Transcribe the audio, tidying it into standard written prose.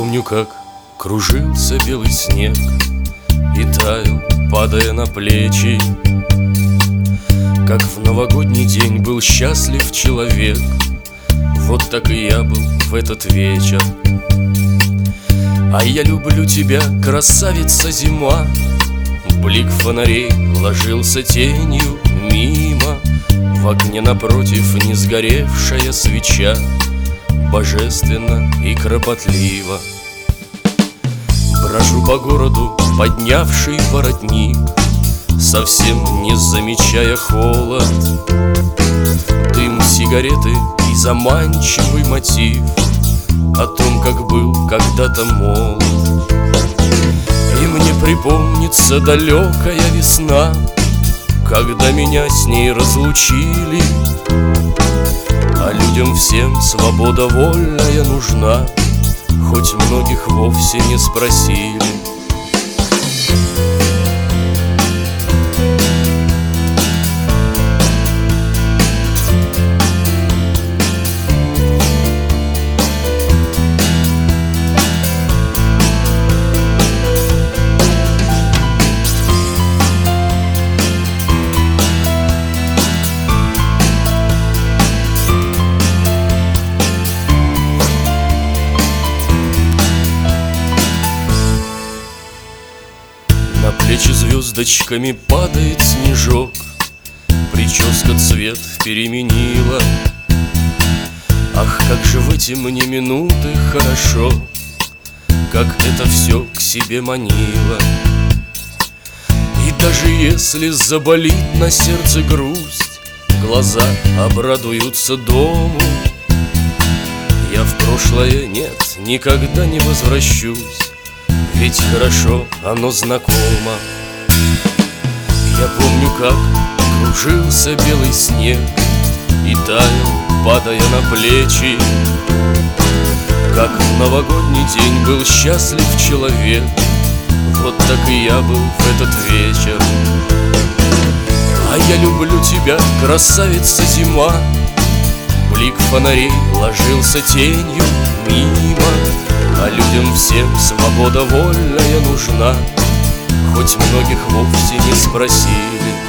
помню, как кружился белый снег и таял, падая на плечи. Как в новогодний день был счастлив человек, вот так и я был в этот вечер. А я люблю тебя, красавица зима. Блик фонарей ложился тенью мимо. В окне напротив не сгоревшая свеча, божественно и кропотливо. Брожу по городу, поднявший воротник, совсем не замечая холод. Дым сигареты и заманчивый мотив о том, как был когда-то молод. И мне припомнится далекая весна, когда меня с ней разлучили. А людям всем свобода вольная нужна, хоть многих вовсе не спросили. На плечи звездочками падает снежок, прическа цвет переменила. Ах, как же в эти мне минуты хорошо, как это все к себе манило. И даже если заболит на сердце грусть, глаза обрадуются дому. Я в прошлое, нет, никогда не возвращусь, ведь хорошо оно знакомо. Я помню, как кружился белый снег и таял, падая на плечи. Как в новогодний день был счастлив человек, вот так и я был в этот вечер. А я люблю тебя, красавица зима. Блик фонарей ложился тенью мимо. А людям всем свобода вольная нужна, хоть многих вовсе не спросили.